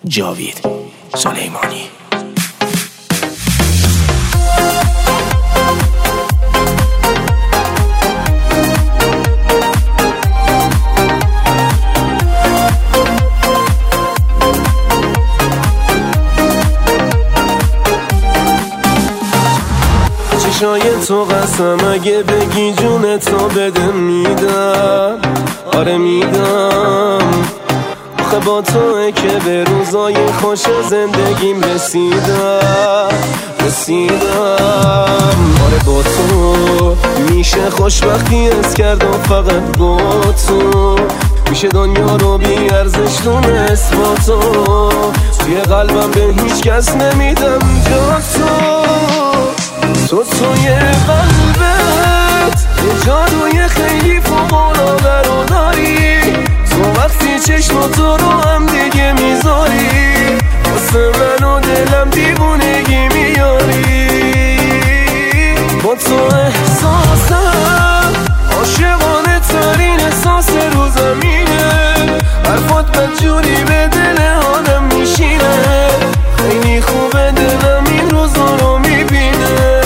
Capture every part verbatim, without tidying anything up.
جاوید سلیمانی. چشای تو قسم اگه بگی جون تو بده میدم، آره میدم. آخه با توه که به روزای خوش زندگیم رسیدم رسیدم آره با تو میشه خوشبختی از کرد و فقط با تو میشه دنیا رو بی ارزش دونست با تو. توی قلبم به هیچ کس نمیدم جا تو. تو توی قلبت یه جادوی خیلی فوق‌العاده رو داری. تو وقتی چشم تو رو هم دیگه میذاری واسه من و دلم دیوونگی میاری. با تو احساسم عاشقانه ترین احساس رو زمینه. حرفات بدجوری به دل آدم میشینه. خیلی خوبه دلم این روزا رو میبینه.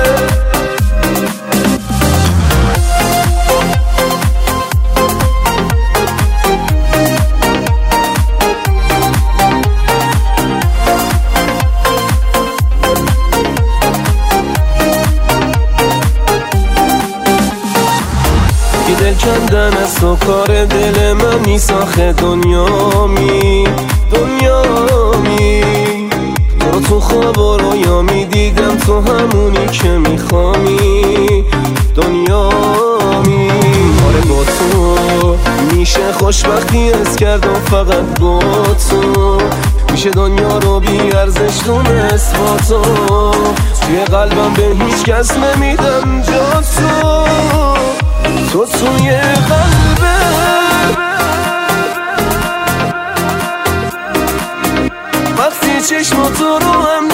دل کندن از تو کار دل من نیست آخه دنیا می دنیا می تو تو خواب و رویا می دیدم تو همونی که میخوامی دنیا می. آره با تو میشه خوشبختی از کرد و فقط با تو میشه دنیا رو بی ارزش دونست با تو. توی قلبم به هیچ کس نمیدم جا تو. تو توی قلبم وقتی چشم تو رو هم